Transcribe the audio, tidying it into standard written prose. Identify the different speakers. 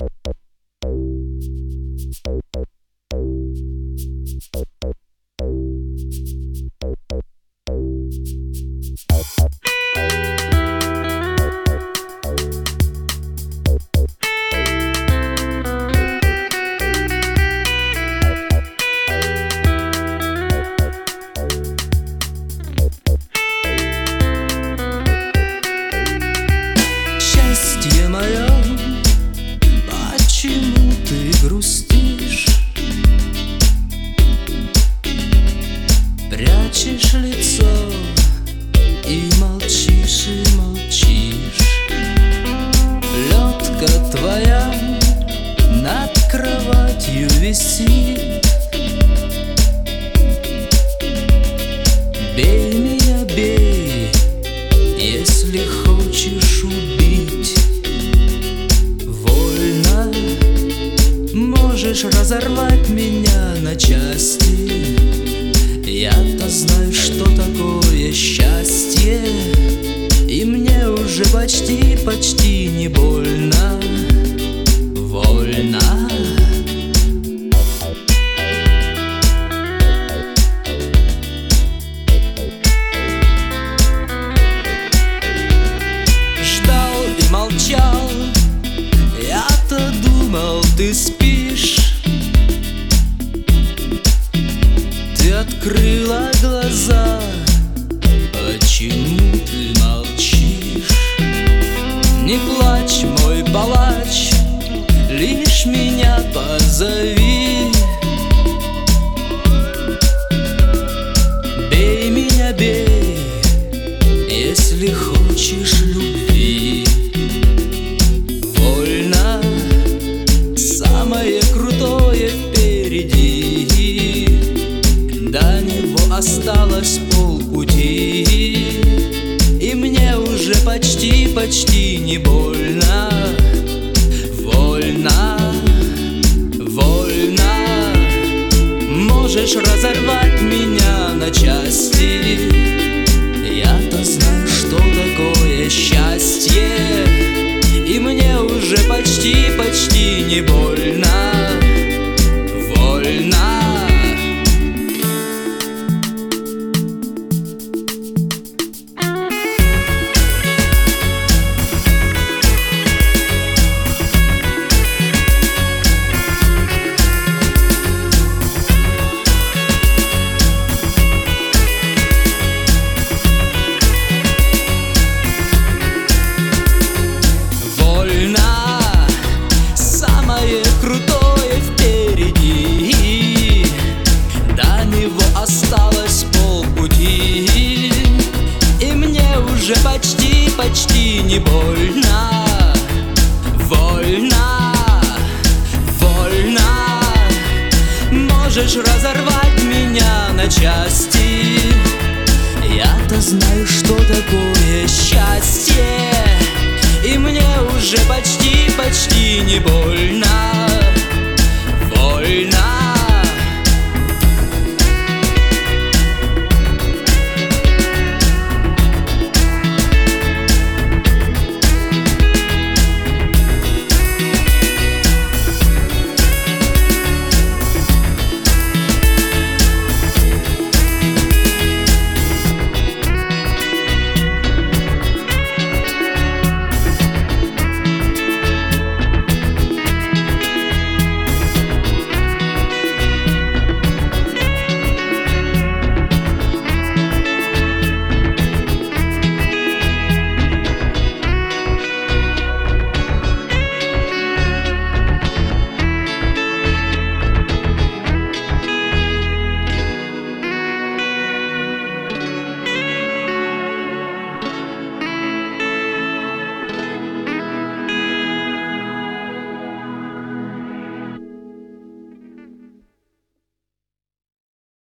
Speaker 1: Почему ты грустишь? Прячешь лицо и молчишь, и молчишь. Лётка твоя над кроватью висит. Бей меня, бей, если хочешь убить. Можешь разорвать меня на части. Я-то знаю, что такое счастье, и мне уже почти, почти не больно. Вольно. Ждал и молчал, я-то думал, ты спишь. Ты открыла глаза, почему ты молчишь? Не плачь, мой палач, лишь меня позови. Бей меня, бей, если хочешь любви. Вольно, самое крутое впереди. До него осталось полпути, и мне уже почти, почти не больно. Вольно, вольно. Можешь разорвать меня на части. Я-то знаю, что такое счастье, и мне уже почти, почти не больно. Вольно. Самое крутое впереди. До него осталось полпути, и мне уже почти, почти не больно. Вольно, вольно. Можешь разорвать меня на части. Я-то знаю, что такое счастье, и мне уже почти, почти не больно.